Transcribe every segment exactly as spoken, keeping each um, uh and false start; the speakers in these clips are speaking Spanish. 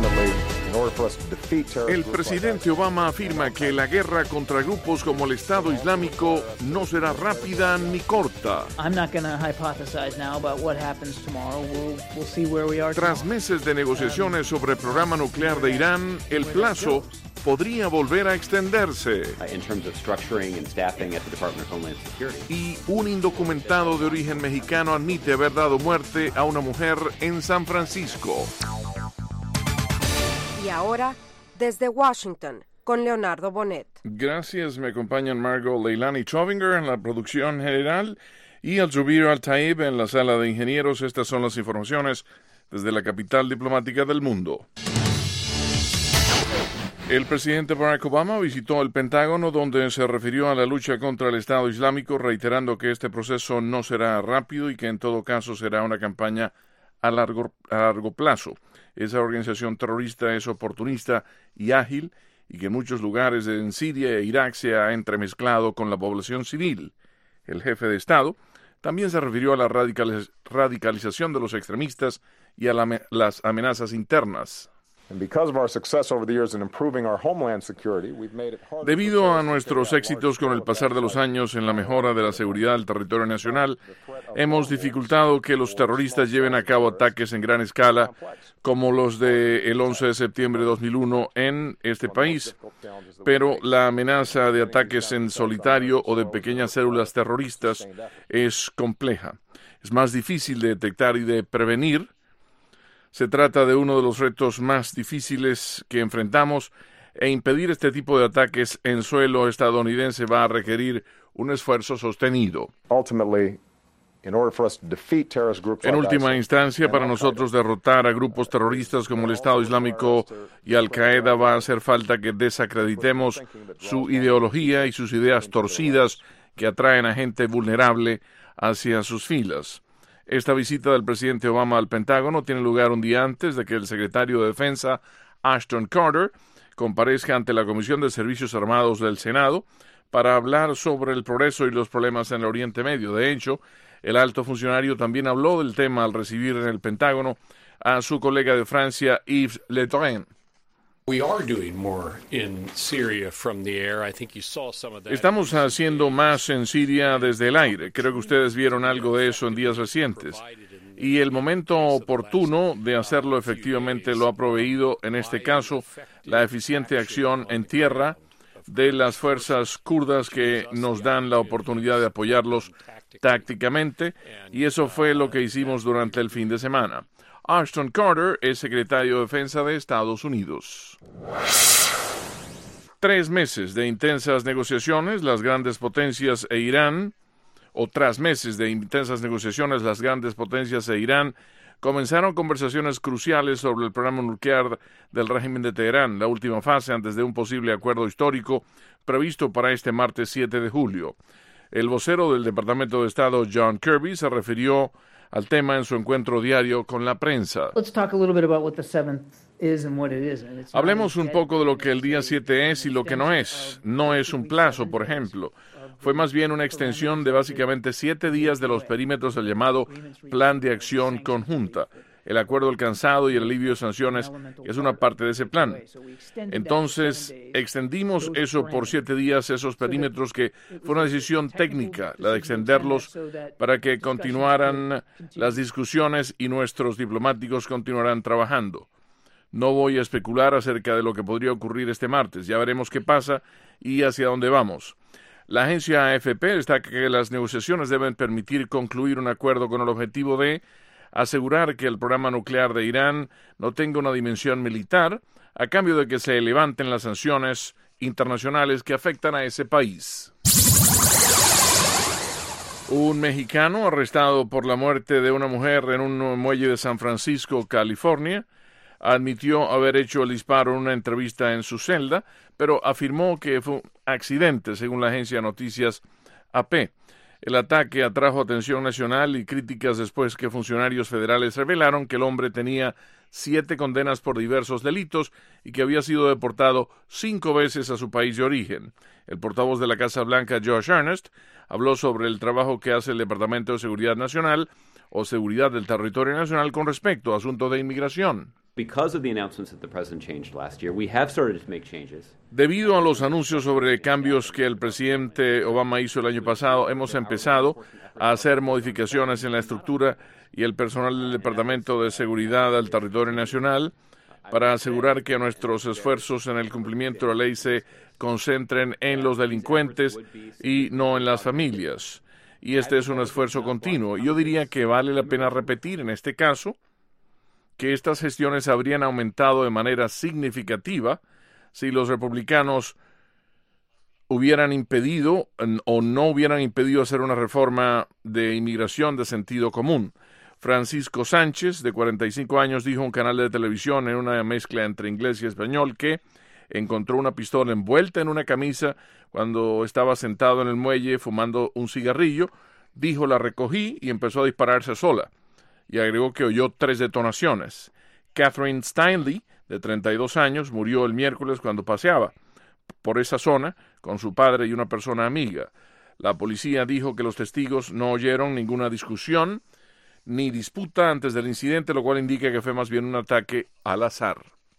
El presidente Obama afirma que la guerra contra grupos como el Estado Islámico no será rápida ni corta. Tras meses de negociaciones sobre el programa nuclear de Irán, el plazo podría volver a extenderse. Y un indocumentado de origen mexicano admite haber dado muerte a una mujer en San Francisco. Y ahora, desde Washington, con Leonardo Bonet. Gracias, me acompañan Margot Leilani Chovinger en la producción general y Al-Zubir Al-Taib en la sala de ingenieros. Estas son las informaciones desde la capital diplomática del mundo. El presidente Barack Obama visitó el Pentágono, donde se refirió a la lucha contra el Estado Islámico, reiterando que este proceso no será rápido y que en todo caso será una campaña a largo, a largo plazo. Esa organización terrorista es oportunista y ágil y que en muchos lugares en Siria e Irak se ha entremezclado con la población civil. El jefe de Estado también se refirió a la radicaliz- radicalización de los extremistas y a la, las amenazas internas. Debido a nuestros éxitos con el pasar de los años en la mejora de la seguridad del territorio nacional, hemos dificultado que los terroristas lleven a cabo ataques en gran escala, como los del once de septiembre de dos mil uno en este país. Pero la amenaza de ataques en solitario o de pequeñas células terroristas es compleja. Es más difícil de detectar y de prevenir. Se trata de uno de los retos más difíciles que enfrentamos, e impedir este tipo de ataques en suelo estadounidense va a requerir un esfuerzo sostenido. En última instancia, para nosotros derrotar a grupos terroristas como el Estado Islámico y Al-Qaeda va a hacer falta que desacreditemos su ideología y sus ideas torcidas que atraen a gente vulnerable hacia sus filas. Esta visita del presidente Obama al Pentágono tiene lugar un día antes de que el secretario de Defensa, Ashton Carter, comparezca ante la Comisión de Servicios Armados del Senado para hablar sobre el progreso y los problemas en el Oriente Medio. De hecho, el alto funcionario también habló del tema al recibir en el Pentágono a su colega de Francia, Yves Le Drian. Estamos haciendo más en Siria desde el aire. Creo que ustedes vieron algo de eso en días recientes. Y el momento oportuno de hacerlo efectivamente lo ha proveído, en este caso, la eficiente acción en tierra de las fuerzas kurdas que nos dan la oportunidad de apoyarlos tácticamente, y eso fue lo que hicimos durante el fin de semana. Ashton Carter es secretario de Defensa de Estados Unidos. Tres meses de intensas negociaciones, las grandes potencias e Irán, o tras meses de intensas negociaciones, las grandes potencias e Irán comenzaron conversaciones cruciales sobre el programa nuclear del régimen de Teherán, la última fase antes de un posible acuerdo histórico previsto para este martes siete de julio. El vocero del Departamento de Estado, John Kirby, se refirió al tema en su encuentro diario con la prensa. Hablemos un poco de lo que el día siete es y lo que no es. No es un plazo, por ejemplo. Fue más bien una extensión de básicamente siete días de los perímetros del llamado Plan de Acción Conjunta. El acuerdo alcanzado y el alivio de sanciones es una parte de ese plan. Entonces, extendimos eso por siete días, esos perímetros, que fue una decisión técnica, la de extenderlos para que continuaran las discusiones y nuestros diplomáticos continuarán trabajando. No voy a especular acerca de lo que podría ocurrir este martes. Ya veremos qué pasa y hacia dónde vamos. La agencia A F P destaca que las negociaciones deben permitir concluir un acuerdo con el objetivo de asegurar que el programa nuclear de Irán no tenga una dimensión militar, a cambio de que se levanten las sanciones internacionales que afectan a ese país. Un mexicano arrestado por la muerte de una mujer en un muelle de San Francisco, California, admitió haber hecho el disparo en una entrevista en su celda, pero afirmó que fue un accidente, según la agencia de noticias A P. El ataque atrajo atención nacional y críticas después que funcionarios federales revelaron que el hombre tenía siete condenas por diversos delitos y que había sido deportado cinco veces a su país de origen. El portavoz de la Casa Blanca, Josh Earnest, habló sobre el trabajo que hace el Departamento de Seguridad Nacional o Seguridad del Territorio Nacional con respecto a asuntos de inmigración. Debido a los anuncios sobre cambios que el presidente Obama hizo el año pasado, hemos empezado a hacer modificaciones en la estructura y el personal del Departamento de Seguridad del Territorio Nacional para asegurar que nuestros esfuerzos en el cumplimiento de la ley se concentren en los delincuentes y no en las familias. Y este es un esfuerzo continuo. Yo diría que vale la pena repetir en este caso que estas gestiones habrían aumentado de manera significativa si los republicanos hubieran impedido o no hubieran impedido hacer una reforma de inmigración de sentido común. Francisco Sánchez, de cuarenta y cinco años, dijo a un canal de televisión en una mezcla entre inglés y español que encontró una pistola envuelta en una camisa cuando estaba sentado en el muelle fumando un cigarrillo. Dijo, la recogí y empezó a dispararse sola. Y agregó que oyó tres detonaciones. Catherine Steinley, de treinta y dos años, murió el miércoles cuando paseaba por esa zona con su padre y una persona amiga. La policía dijo que los testigos no oyeron ninguna discusión ni disputa antes del incidente, lo cual indica que fue más bien un ataque al azar.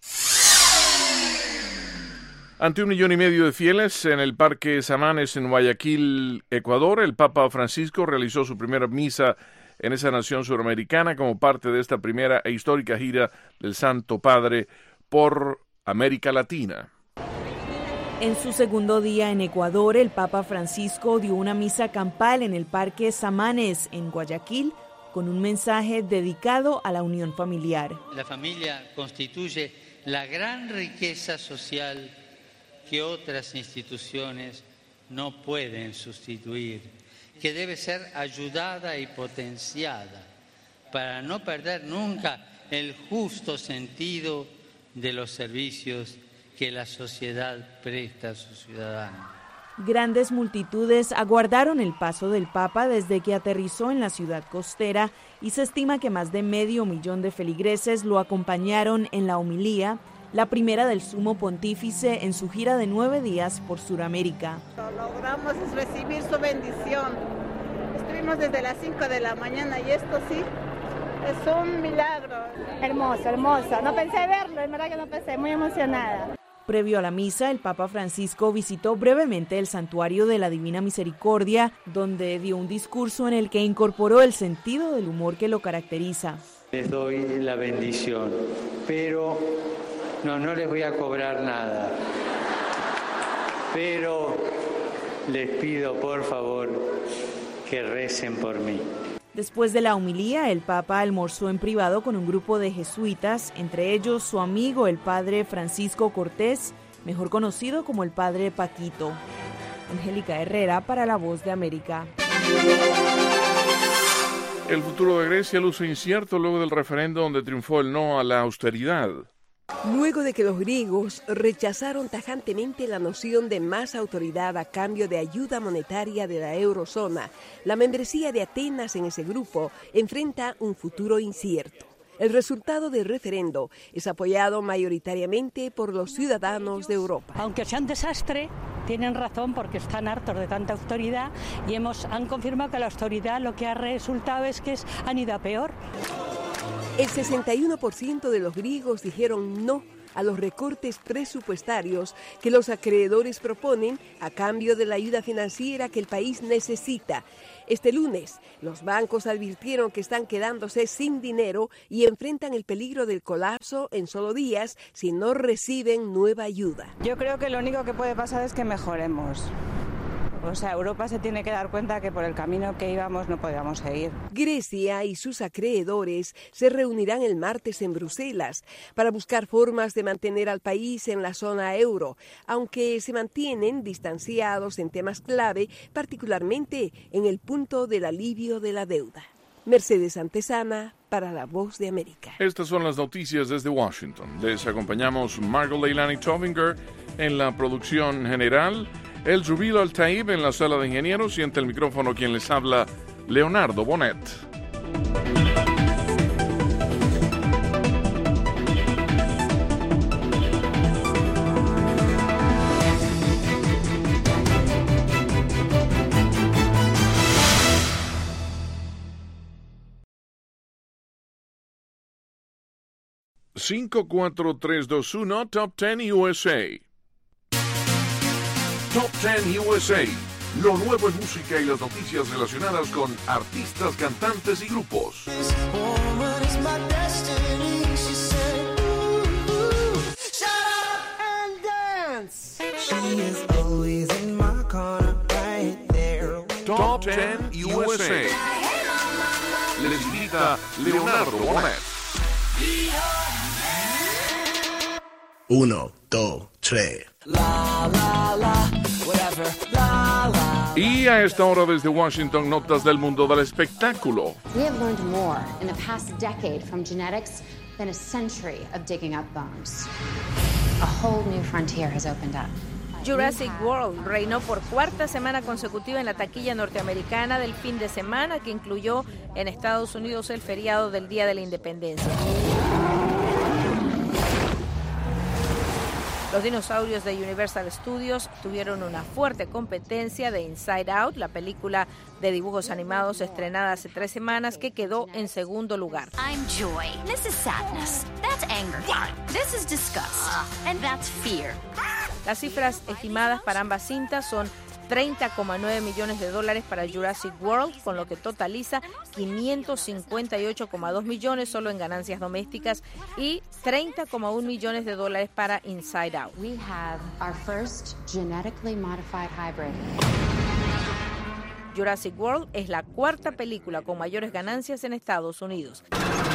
Ante un millón y medio de fieles en el Parque Samanes en Guayaquil, Ecuador, el Papa Francisco realizó su primera misa en esa nación suramericana como parte de esta primera e histórica gira del Santo Padre por América Latina. En su segundo día en Ecuador, el Papa Francisco dio una misa campal en el Parque Samanes en Guayaquil con un mensaje dedicado a la unión familiar. La familia constituye la gran riqueza social que otras instituciones no pueden sustituir, que debe ser ayudada y potenciada para no perder nunca el justo sentido de los servicios que la sociedad presta a sus ciudadanos. Grandes multitudes aguardaron el paso del Papa desde que aterrizó en la ciudad costera y se estima que más de medio millón de feligreses lo acompañaron en la homilía, la primera del Sumo Pontífice en su gira de nueve días por Sudamérica. Lo logramos recibir su bendición. Estuvimos desde las cinco de la mañana y esto sí es un milagro. Hermoso, hermoso. No pensé verlo, en verdad que no pensé, muy emocionada. Previo a la misa, el Papa Francisco visitó brevemente el Santuario de la Divina Misericordia, donde dio un discurso en el que incorporó el sentido del humor que lo caracteriza. Les doy la bendición, pero no, no les voy a cobrar nada. Pero les pido, por favor, que recen por mí. Después de la homilía, el Papa almorzó en privado con un grupo de jesuitas, entre ellos su amigo el padre Francisco Cortés, mejor conocido como el padre Paquito. Angélica Herrera para La Voz de América. El futuro de Grecia luce incierto luego del referendo donde triunfó el no a la austeridad. Luego de que los griegos rechazaron tajantemente la noción de más autoridad a cambio de ayuda monetaria de la eurozona, la membresía de Atenas en ese grupo enfrenta un futuro incierto. El resultado del referendo es apoyado mayoritariamente por los ciudadanos de Europa. Aunque sea un desastre, tienen razón porque están hartos de tanta autoridad y hemos, han confirmado que la autoridad lo que ha resultado es que es, han ido a peor. El sesenta y uno por ciento de los griegos dijeron no a los recortes presupuestarios que los acreedores proponen a cambio de la ayuda financiera que el país necesita. Este lunes, los bancos advirtieron que están quedándose sin dinero y enfrentan el peligro del colapso en solo días si no reciben nueva ayuda. Yo creo que lo único que puede pasar es que mejoremos. O sea, Europa se tiene que dar cuenta que por el camino que íbamos no podíamos seguir. Grecia y sus acreedores se reunirán el martes en Bruselas para buscar formas de mantener al país en la zona euro, aunque se mantienen distanciados en temas clave, particularmente en el punto del alivio de la deuda. Mercedes Antezana para La Voz de América. Estas son las noticias desde Washington. Les acompañamos Margot Leilani Tovinger en la producción general, El Rubilo Altaib en la sala de ingenieros y ante el micrófono quien les habla, Leonardo Bonet. cinco, cuatro, tres, dos, uno, Top diez U S A. Top diez U S A. Lo nuevo en música y las noticias relacionadas con artistas, cantantes y grupos. Top diez U S A. Les invita Leonardo Bonet. Uno, dos, tres. La, la, la, whatever, la, la. Y a esta hora desde Washington, notas del mundo del espectáculo. We have learned more in the past decade from genetics than a century of digging up bones. A whole new frontier has opened up. Jurassic World reinó por cuarta semana consecutiva en la taquilla norteamericana del fin de semana, que incluyó en Estados Unidos el feriado del Día de la Independencia. Los dinosaurios de Universal Studios tuvieron una fuerte competencia de Inside Out, la película de dibujos animados estrenada hace tres semanas, que quedó en segundo lugar. I'm joy. This is sadness. That's anger. This is disgust. And that's fear. Las cifras estimadas para ambas cintas son treinta coma nueve millones de dólares para Jurassic World, con lo que totaliza quinientos cincuenta y ocho coma dos millones solo en ganancias domésticas y treinta coma uno millones de dólares para Inside Out. We have our first genetically modified hybrid. Jurassic World es la cuarta película con mayores ganancias en Estados Unidos.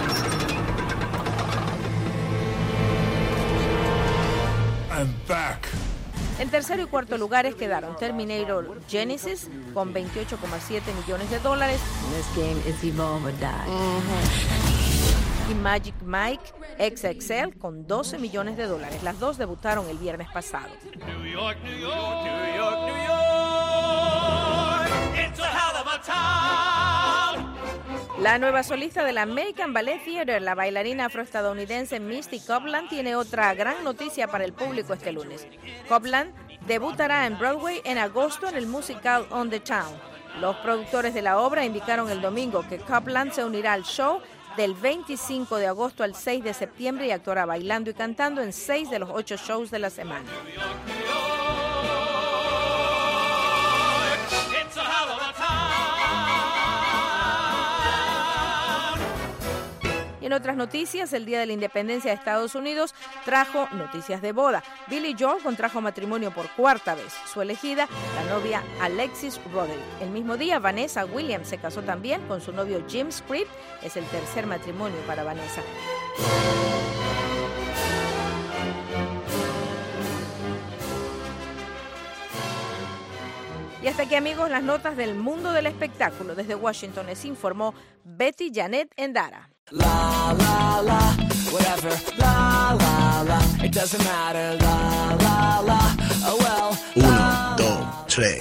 I'm back. En tercero y cuarto lugares quedaron Terminator Genesis con veintiocho coma siete millones de dólares. This game is evolve or die. Uh-huh. Y Magic Mike X X L con doce millones de dólares. Las dos debutaron el viernes pasado. New York, New York, New York, New York. It's a hell of a town. La nueva solista de la American Ballet Theatre, la bailarina afroestadounidense Misty Copeland, tiene otra gran noticia para el público este lunes. Copeland debutará en Broadway en agosto en el musical On the Town. Los productores de la obra indicaron el domingo que Copeland se unirá al show del veinticinco de agosto al seis de septiembre y actuará bailando y cantando en seis de los ocho shows de la semana. En otras noticias, el Día de la Independencia de Estados Unidos trajo noticias de boda. Billy Joel contrajo matrimonio por cuarta vez. Su elegida, la novia Alexis Roderick. El mismo día, Vanessa Williams se casó también con su novio Jim Script. Es el tercer matrimonio para Vanessa. Y hasta aquí, amigos, las notas del mundo del espectáculo. Desde Washington les informó Betty Janet Endara. La, la, la, whatever, la, la, la, it doesn't matter, la, la, la, oh well. Uno, dos, tres.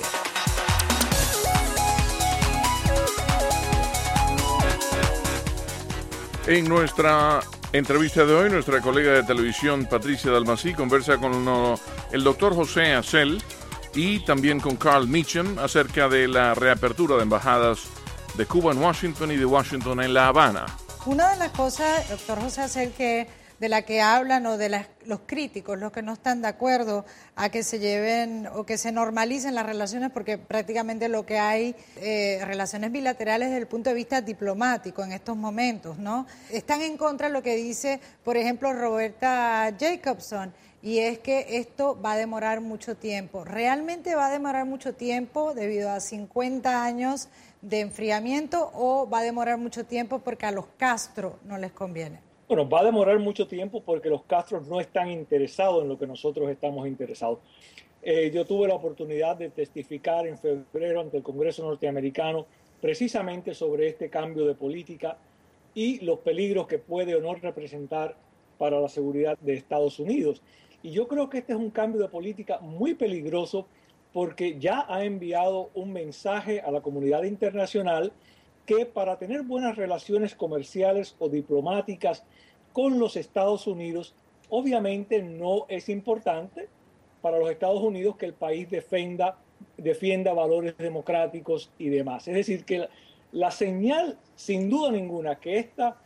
En nuestra entrevista de hoy, nuestra colega de televisión Patricia Dalmací conversa con uno, el doctor José Acel y también con Carl Meacham acerca de la reapertura de embajadas de Cuba en Washington y de Washington en La Habana. Una de las cosas, doctor José Acel, que de la que hablan o de las, los críticos, los que no están de acuerdo a que se lleven o que se normalicen las relaciones, porque prácticamente lo que hay eh, relaciones bilaterales desde el punto de vista diplomático en estos momentos, ¿no? Están en contra de lo que dice, por ejemplo, Roberta Jacobson, y es que esto va a demorar mucho tiempo. ¿Realmente va a demorar mucho tiempo debido a cincuenta años de enfriamiento o va a demorar mucho tiempo porque a los Castro no les conviene? Bueno, va a demorar mucho tiempo porque los Castros no están interesados en lo que nosotros estamos interesados. Eh, yo tuve la oportunidad de testificar en febrero ante el Congreso norteamericano precisamente sobre este cambio de política y los peligros que puede o no representar para la seguridad de Estados Unidos. Y yo creo que este es un cambio de política muy peligroso porque ya ha enviado un mensaje a la comunidad internacional que para tener buenas relaciones comerciales o diplomáticas con los Estados Unidos, obviamente no es importante para los Estados Unidos que el país defienda, defienda valores democráticos y demás. Es decir, que la, la señal, sin duda ninguna, que esta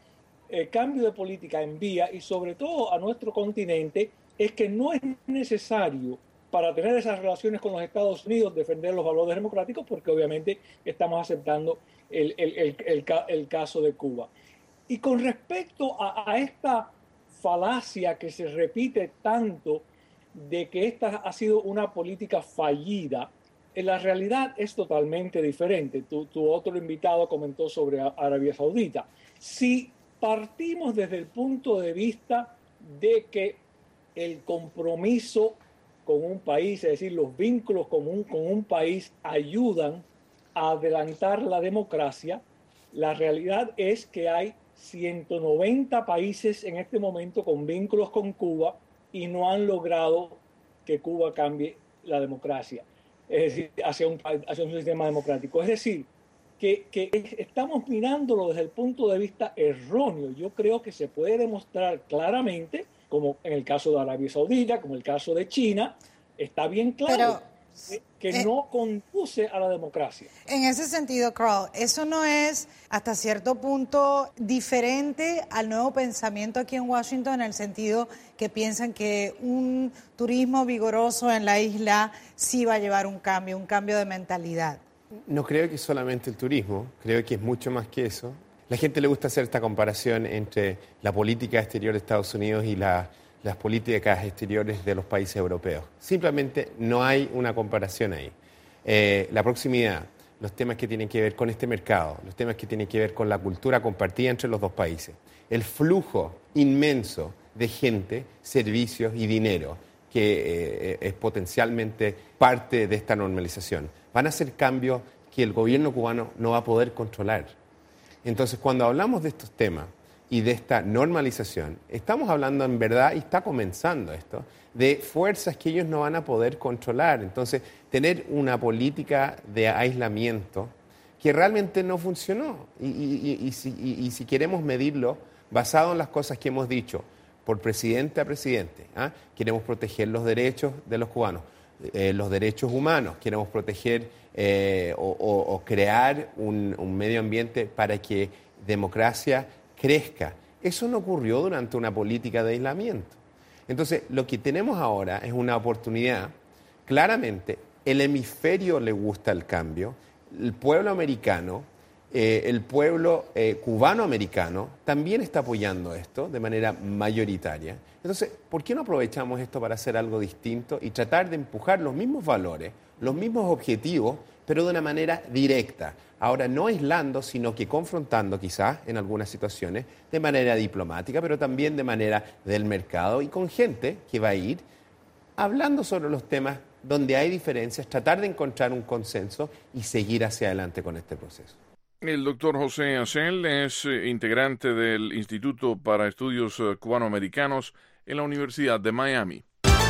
eh, cambio de política envía, y sobre todo a nuestro continente, es que no es necesario para tener esas relaciones con los Estados Unidos defender los valores democráticos, porque obviamente estamos aceptando el, el, el, el, el caso de Cuba. Y con respecto a, a esta falacia que se repite tanto de que esta ha sido una política fallida, en la realidad es totalmente diferente. Tu, tu otro invitado comentó sobre Arabia Saudita. Si partimos desde el punto de vista de que el compromiso con un país, es decir, los vínculos con un, con un país ayudan a adelantar la democracia, la realidad es que hay ciento noventa países en este momento con vínculos con Cuba y no han logrado que Cuba cambie la democracia, es decir, hacia un, hacia un sistema democrático. Es decir, que, que estamos mirándolo desde el punto de vista erróneo. Yo creo que se puede demostrar claramente, como en el caso de Arabia Saudita, como el caso de China, está bien claro Pero, que, que eh, no conduce a la democracia. En ese sentido, Carl, ¿eso no es hasta cierto punto diferente al nuevo pensamiento aquí en Washington, en el sentido que piensan que un turismo vigoroso en la isla sí va a llevar un cambio, un cambio de mentalidad? No creo que solamente el turismo, creo que es mucho más que eso. La gente le gusta hacer esta comparación entre la política exterior de Estados Unidos y la, las políticas exteriores de los países europeos. Simplemente no hay una comparación ahí. Eh, la proximidad, los temas que tienen que ver con este mercado, los temas que tienen que ver con la cultura compartida entre los dos países, el flujo inmenso de gente, servicios y dinero que eh, es potencialmente parte de esta normalización. Van a ser cambios que el gobierno cubano no va a poder controlar. Entonces, cuando hablamos de estos temas y de esta normalización, estamos hablando en verdad, y está comenzando esto, de fuerzas que ellos no van a poder controlar. Entonces, tener una política de aislamiento que realmente no funcionó. Y, y, y, y, si, y, y si queremos medirlo, basado en las cosas que hemos dicho, por presidente a presidente, ¿ah? Queremos proteger los derechos de los cubanos, eh, los derechos humanos, queremos proteger Eh, o, o, o crear un, un medio ambiente para que democracia crezca. Eso no ocurrió durante una política de aislamiento. Entonces, lo que tenemos ahora es una oportunidad. Claramente, el hemisferio le gusta el cambio, el pueblo americano, eh, el pueblo eh, cubano-americano también está apoyando esto de manera mayoritaria. Entonces, ¿por qué no aprovechamos esto para hacer algo distinto y tratar de empujar los mismos valores, los mismos objetivos, pero de una manera directa? Ahora, no aislando, sino que confrontando quizás en algunas situaciones de manera diplomática, pero también de manera del mercado y con gente que va a ir hablando sobre los temas donde hay diferencias, tratar de encontrar un consenso y seguir hacia adelante con este proceso. El doctor José Hasél es integrante del Instituto para Estudios Cubanoamericanos en la Universidad de Miami.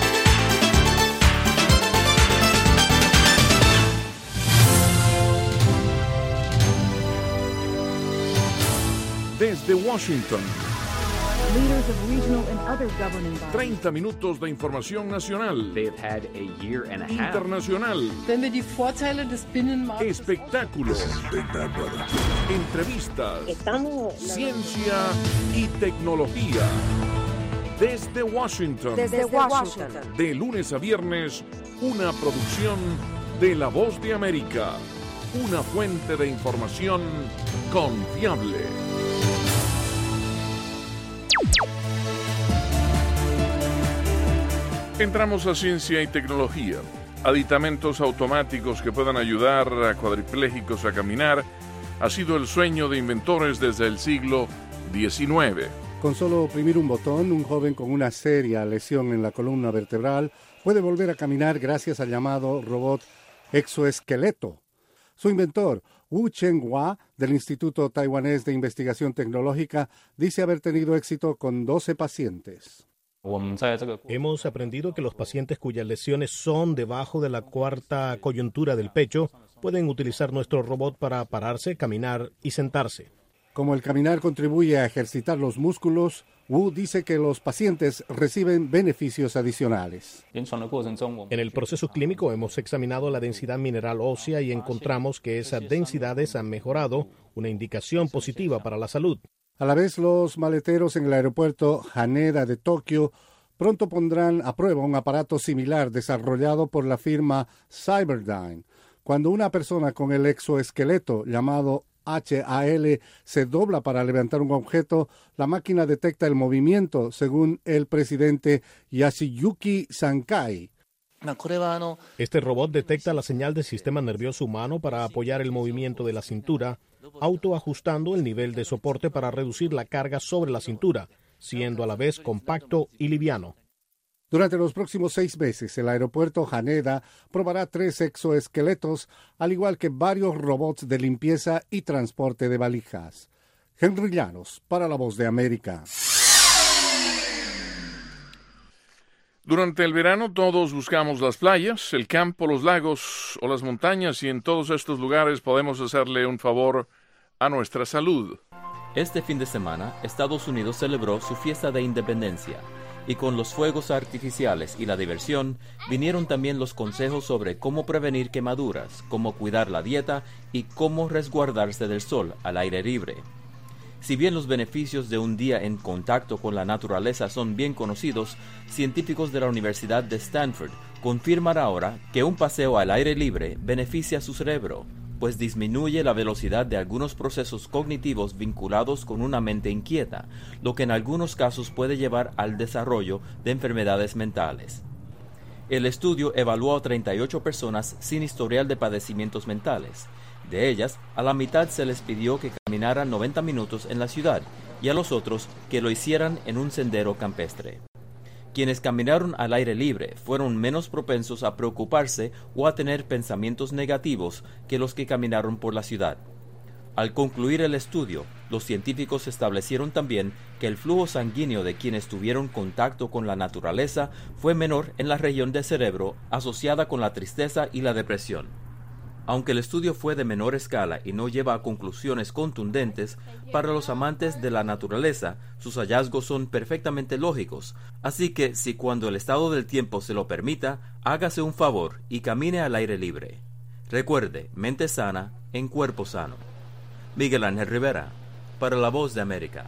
Desde Washington, treinta minutos de información nacional, internacional, espectáculos, entrevistas, ciencia y tecnología. Desde Washington, Desde Washington, de lunes a viernes, una producción de La Voz de América, una fuente de información confiable. Entramos a ciencia y tecnología. Aditamentos automáticos que puedan ayudar a cuadripléjicos a caminar ha sido el sueño de inventores desde el siglo diecinueve. Con solo oprimir un botón, un joven con una seria lesión en la columna vertebral puede volver a caminar gracias al llamado robot exoesqueleto. Su inventor, Wu Cheng-hua, del Instituto Taiwanés de Investigación Tecnológica, dice haber tenido éxito con doce pacientes. Hemos aprendido que los pacientes cuyas lesiones son debajo de la cuarta coyuntura del pecho pueden utilizar nuestro robot para pararse, caminar y sentarse. Como el caminar contribuye a ejercitar los músculos, Wu dice que los pacientes reciben beneficios adicionales. En el proceso clínico hemos examinado la densidad mineral ósea y encontramos que esas densidades han mejorado, una indicación positiva para la salud. A la vez, los maleteros en el aeropuerto Haneda de Tokio pronto pondrán a prueba un aparato similar desarrollado por la firma Cyberdyne. Cuando una persona con el exoesqueleto llamado H A L se dobla para levantar un objeto, la máquina detecta el movimiento, según el presidente Yashiyuki Sankai. Este robot detecta la señal del sistema nervioso humano para apoyar el movimiento de la cintura, autoajustando el nivel de soporte para reducir la carga sobre la cintura, siendo a la vez compacto y liviano. Durante los próximos seis meses, el aeropuerto Haneda probará tres exoesqueletos, al igual que varios robots de limpieza y transporte de valijas. Henry Llanos, para La Voz de América. Durante el verano todos buscamos las playas, el campo, los lagos o las montañas, y en todos estos lugares podemos hacerle un favor a nuestra salud. Este fin de semana, Estados Unidos celebró su fiesta de independencia, y con los fuegos artificiales y la diversión, vinieron también los consejos sobre cómo prevenir quemaduras, cómo cuidar la dieta y cómo resguardarse del sol al aire libre. Si bien los beneficios de un día en contacto con la naturaleza son bien conocidos, científicos de la Universidad de Stanford confirman ahora que un paseo al aire libre beneficia a su cerebro, pues disminuye la velocidad de algunos procesos cognitivos vinculados con una mente inquieta, lo que en algunos casos puede llevar al desarrollo de enfermedades mentales. El estudio evaluó a treinta y ocho personas sin historial de padecimientos mentales. De ellas, a la mitad se les pidió que caminaran noventa minutos en la ciudad y a los otros que lo hicieran en un sendero campestre. Quienes caminaron al aire libre fueron menos propensos a preocuparse o a tener pensamientos negativos que los que caminaron por la ciudad. Al concluir el estudio, los científicos establecieron también que el flujo sanguíneo de quienes tuvieron contacto con la naturaleza fue menor en la región del cerebro asociada con la tristeza y la depresión. Aunque el estudio fue de menor escala y no lleva a conclusiones contundentes, para los amantes de la naturaleza, sus hallazgos son perfectamente lógicos. Así que, si cuando el estado del tiempo se lo permita, hágase un favor y camine al aire libre. Recuerde, mente sana en cuerpo sano. Miguel Ángel Rivera, para La Voz de América.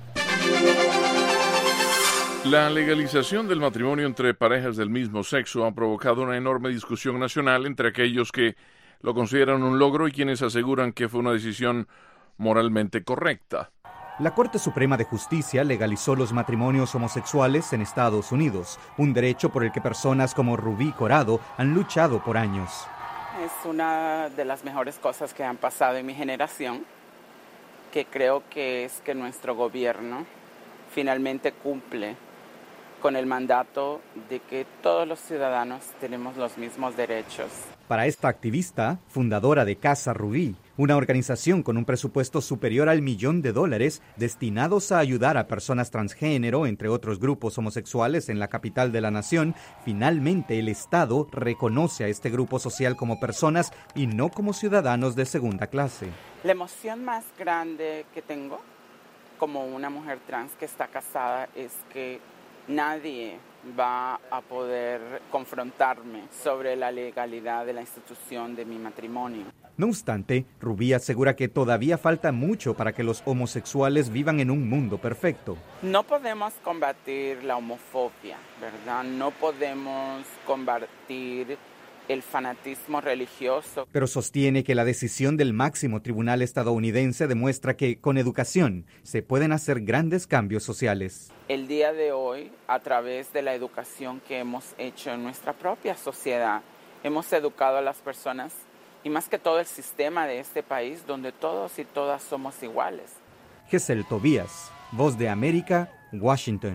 La legalización del matrimonio entre parejas del mismo sexo ha provocado una enorme discusión nacional entre aquellos que lo consideran un logro y quienes aseguran que fue una decisión moralmente correcta. La Corte Suprema de Justicia legalizó los matrimonios homosexuales en Estados Unidos, un derecho por el que personas como Rubí Corado han luchado por años. Es una de las mejores cosas que han pasado en mi generación, que creo que es que nuestro gobierno finalmente cumple con el mandato de que todos los ciudadanos tenemos los mismos derechos. Para esta activista, fundadora de Casa Rubí, una organización con un presupuesto superior al millón de dólares destinados a ayudar a personas transgénero, entre otros grupos homosexuales en la capital de la nación, finalmente el Estado reconoce a este grupo social como personas y no como ciudadanos de segunda clase. La emoción más grande que tengo como una mujer trans que está casada es que nadie va a poder confrontarme sobre la legalidad de la institución de mi matrimonio. No obstante, Rubí asegura que todavía falta mucho para que los homosexuales vivan en un mundo perfecto. No podemos combatir la homofobia, ¿verdad? No podemos combatir el fanatismo religioso. Pero sostiene que la decisión del máximo tribunal estadounidense demuestra que con educación se pueden hacer grandes cambios sociales. El día de hoy, a través de la educación que hemos hecho en nuestra propia sociedad, hemos educado a las personas y más que todo el sistema de este país donde todos y todas somos iguales. Gesell Tobías, Voz de América, Washington.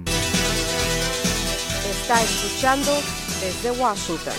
Está escuchando desde Washington.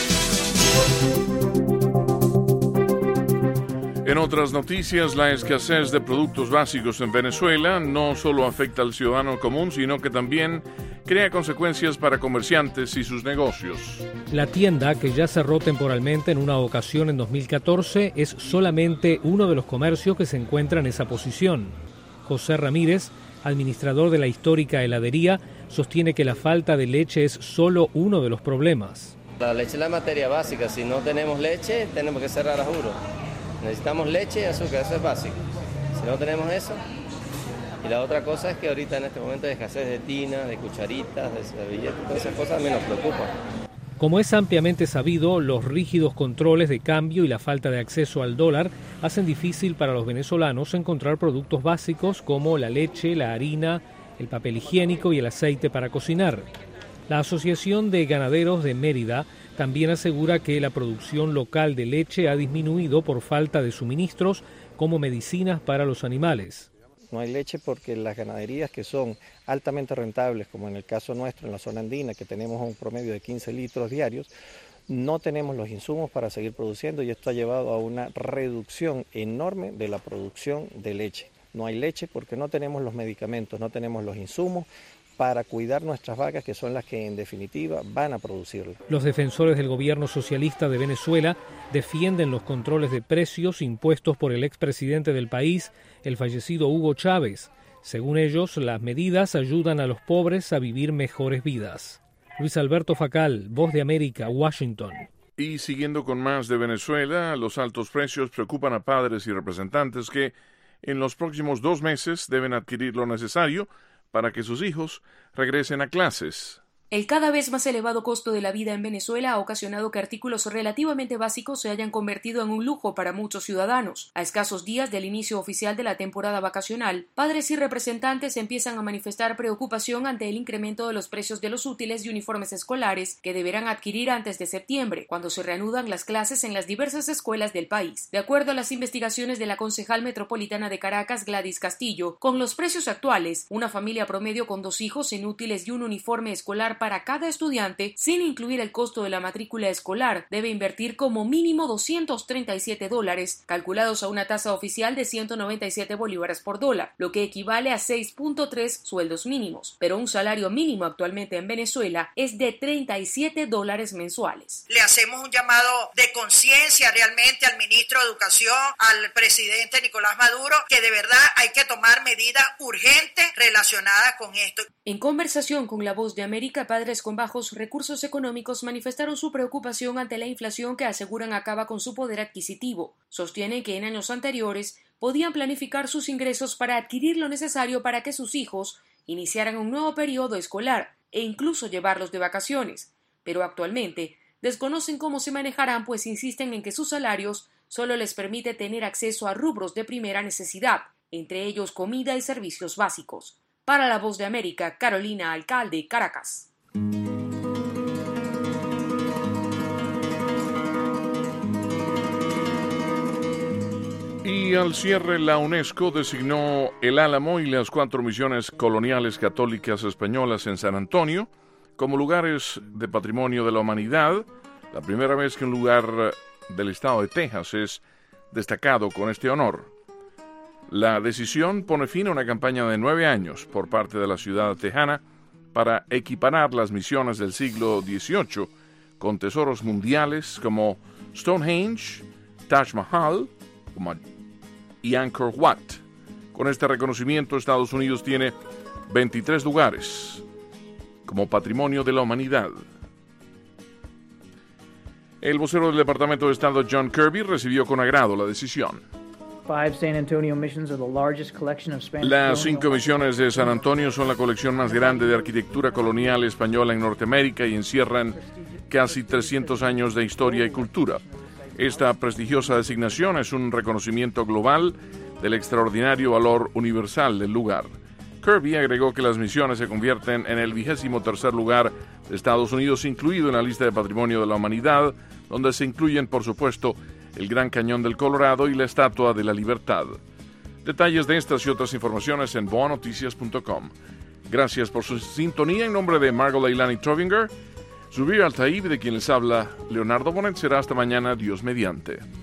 En otras noticias, la escasez de productos básicos en Venezuela no solo afecta al ciudadano común, sino que también crea consecuencias para comerciantes y sus negocios. La tienda, que ya cerró temporalmente en una ocasión en dos mil catorce, es solamente uno de los comercios que se encuentra en esa posición. José Ramírez, administrador de la histórica heladería, sostiene que la falta de leche es solo uno de los problemas. La leche es la materia básica. Si no tenemos leche, tenemos que cerrar a juro. Necesitamos leche y azúcar, eso es básico. Si no tenemos eso, Y la otra cosa es que ahorita en este momento hay escasez de tina, de cucharitas, de servilletas, todas esas cosas me nos preocupan. Como es ampliamente sabido, los rígidos controles de cambio y la falta de acceso al dólar hacen difícil para los venezolanos encontrar productos básicos como la leche, la harina, el papel higiénico y el aceite para cocinar. La Asociación de Ganaderos de Mérida también asegura que la producción local de leche ha disminuido por falta de suministros como medicinas para los animales. No hay leche porque las ganaderías que son altamente rentables, como en el caso nuestro en la zona andina, que tenemos un promedio de quince litros diarios, no tenemos los insumos para seguir produciendo y esto ha llevado a una reducción enorme de la producción de leche. No hay leche porque no tenemos los medicamentos, no tenemos los insumos para cuidar nuestras vacas, que son las que en definitiva van a producirla. Los defensores del gobierno socialista de Venezuela defienden los controles de precios impuestos por el expresidente del país, el fallecido Hugo Chávez. Según ellos, las medidas ayudan a los pobres a vivir mejores vidas. Luis Alberto Facal, Voz de América, Washington. Y siguiendo con más de Venezuela, los altos precios preocupan a padres y representantes que en los próximos dos meses deben adquirir lo necesario para que sus hijos regresen a clases. El cada vez más elevado costo de la vida en Venezuela ha ocasionado que artículos relativamente básicos se hayan convertido en un lujo para muchos ciudadanos. A escasos días del inicio oficial de la temporada vacacional, padres y representantes empiezan a manifestar preocupación ante el incremento de los precios de los útiles y uniformes escolares que deberán adquirir antes de septiembre, cuando se reanudan las clases en las diversas escuelas del país. De acuerdo a las investigaciones de la concejal metropolitana de Caracas, Gladys Castillo, con los precios actuales, una familia promedio con dos hijos en útiles y un uniforme escolar para cada estudiante, sin incluir el costo de la matrícula escolar, debe invertir como mínimo doscientos treinta y siete dólares, calculados a una tasa oficial de ciento noventa y siete bolívares por dólar, lo que equivale a seis punto tres sueldos mínimos. Pero un salario mínimo actualmente en Venezuela es de treinta y siete dólares mensuales. Le hacemos un llamado de conciencia realmente al ministro de Educación, al presidente Nicolás Maduro, que de verdad hay que tomar medidas urgentes relacionadas con esto. En conversación con La Voz de América, padres con bajos recursos económicos manifestaron su preocupación ante la inflación que aseguran acaba con su poder adquisitivo. Sostienen que en años anteriores podían planificar sus ingresos para adquirir lo necesario para que sus hijos iniciaran un nuevo periodo escolar e incluso llevarlos de vacaciones, pero actualmente desconocen cómo se manejarán, pues insisten en que sus salarios solo les permite tener acceso a rubros de primera necesidad, entre ellos comida y servicios básicos. Para La Voz de América, Carolina Alcalde, Caracas. Y al cierre, la UNESCO designó el Álamo y las cuatro misiones coloniales católicas españolas en San Antonio como lugares de patrimonio de la humanidad, la primera vez que un lugar del estado de Texas es destacado con este honor. La decisión pone fin a una campaña de nueve años por parte de la ciudad tejana para equiparar las misiones del siglo dieciocho con tesoros mundiales como Stonehenge, Taj Mahal y Angkor Wat. Con este reconocimiento, Estados Unidos tiene veintitrés lugares como patrimonio de la humanidad. El vocero del Departamento de Estado, John Kirby, recibió con agrado la decisión. Las cinco misiones de San Antonio son la colección más grande de arquitectura colonial española en Norteamérica y encierran casi trescientos años de historia y cultura. Esta prestigiosa designación es un reconocimiento global del extraordinario valor universal del lugar. Kirby agregó que las misiones se convierten en el vigésimo tercer lugar de Estados Unidos incluido en la lista de Patrimonio de la Humanidad, donde se incluyen, por supuesto, el Gran Cañón del Colorado y la Estatua de la Libertad. Detalles de estas y otras informaciones en boa noticias punto com. Gracias por su sintonía. En nombre de Margot Leilani Trovinger, Zubir Al-Taib, de quien les habla Leonardo Bonet, será hasta mañana, Dios mediante.